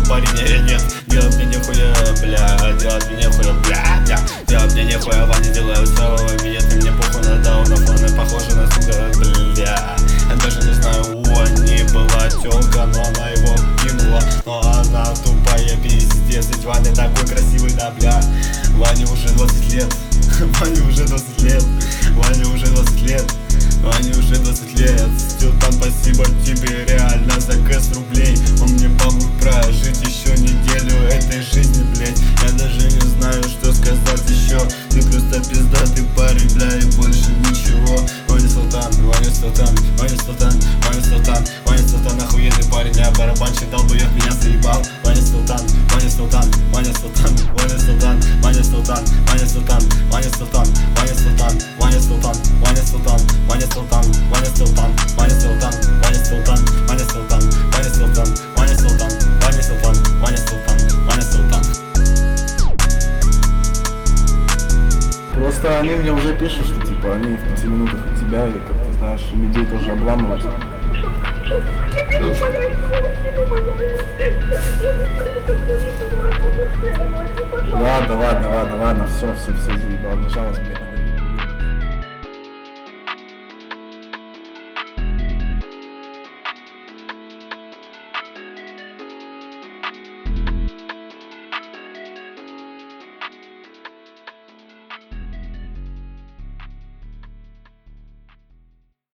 парень или нет. Делать мне нехуя, бля, делать мне нехуя, бля. Делать мне нехуя, Ваня делают целого минет. И мне похуй на даунов, она похожа на сука, бля. Я даже не знаю, у Ани была тёлка, но она его кинула. Но она тупая, пиздец, ведь Ваня такой красивый, да, бля. Ване уже 20 лет, Ване уже 20 лет, Ване уже 20 лет, Ване уже 20 лет. Стилтан, спасибо тебе реально за кэс рублей. Он мне помог прожить еще неделю этой жизни, блять. Я даже не знаю, что сказать еще. Ты просто пиздатый парень, бля, и больше ничего. Ваня Султан, Ваня Султан, Ваня Султан, Ваня Султан, Ваня Султан, охуенный парень, я барабанщик, долбоёб, меня заебал. Ваня Султан, Ваня Султан, Ваня Султан, Ваня Султан, Ваня Султан, Ваня Султан, Ваня Султан, Ваня Султан, Ваня Султан, Ваня Султан, Ваня Султан, Ваня Султан, Ваня Султан, Ваня Султан, Ваня Султан, Ваня Султан, Ваня Султан, Ваня Султан, Ваня Султан, Ваня Султан. Просто они мне уже пишут, что типа они в 5 минутах от тебя, и как ты знаешь, людей тоже обламывают. Ладно, все, заебал, нажалась, блядь.